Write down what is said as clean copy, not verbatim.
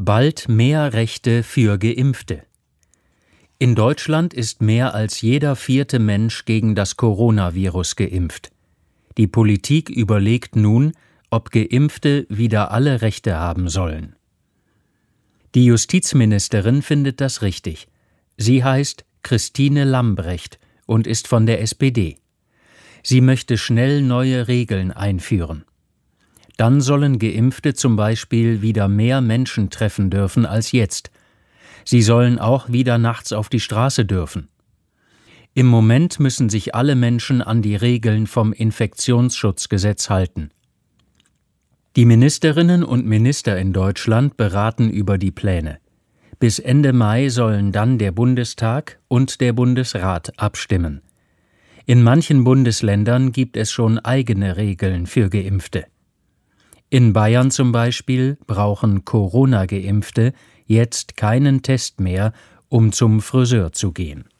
Bald mehr Rechte für Geimpfte. In Deutschland ist mehr als jeder 4. Mensch gegen das Coronavirus geimpft. Die Politik überlegt nun, ob Geimpfte wieder alle Rechte haben sollen. Die Justizministerin findet das richtig. Sie heißt Christine Lambrecht und ist von der SPD. Sie möchte schnell neue Regeln einführen. Dann sollen Geimpfte zum Beispiel wieder mehr Menschen treffen dürfen als jetzt. Sie sollen auch wieder nachts auf die Straße dürfen. Im Moment müssen sich alle Menschen an die Regeln vom Infektionsschutzgesetz halten. Die Ministerinnen und Minister in Deutschland beraten über die Pläne. Bis Ende Mai sollen dann der Bundestag und der Bundesrat abstimmen. In manchen Bundesländern gibt es schon eigene Regeln für Geimpfte. In Bayern zum Beispiel brauchen Corona-Geimpfte jetzt keinen Test mehr, um zum Friseur zu gehen.